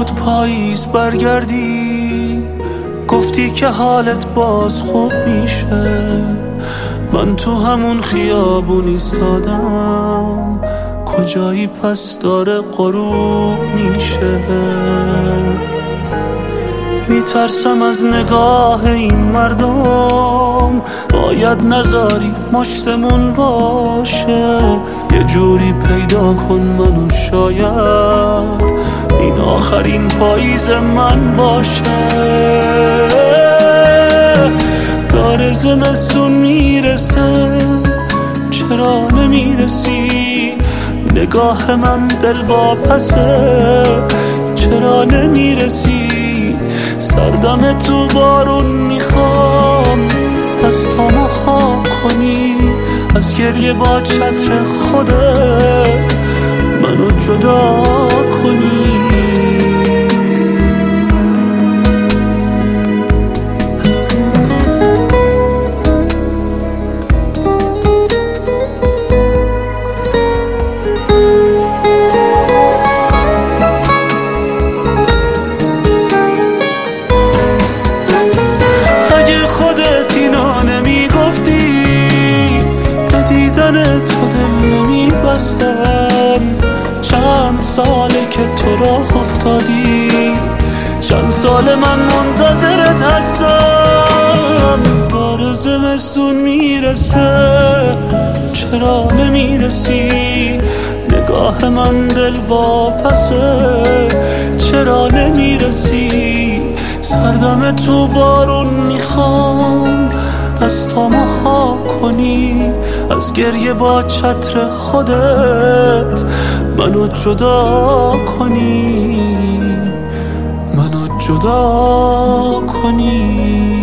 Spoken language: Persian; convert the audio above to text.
بود پاییز برگردی، گفتی که حالت باز خوب میشه. من تو همون خیابون ایستادم، کجایی پس داره غروب میشه. میترسم از نگاه این مردم، باید نذاری مشتمون باشه. یه جوری پیدا کن منو، شاید این آخرین پاییز من باشه. داره زمستون میرسه، چرا نمیرسی؟ نگاه من دلواپسه، چرا نمیرسی؟ سردم تو بارون میخوام، دستامو خاک کنی، از گریه با چتر خودت منو جدا کنی. تو دل نمیبستم، چند ساله که تو راه افتادی، چند سال من منتظرت هستم. بار زمستون میرسه، چرا نمیرسی؟ نگاه من دلواپسه، چرا نمیرسی؟ سردم تو بارون میخوام، دستامو خاک کنی، از گریه با چتر خودت منو جدا کنی، منو جدا کنی.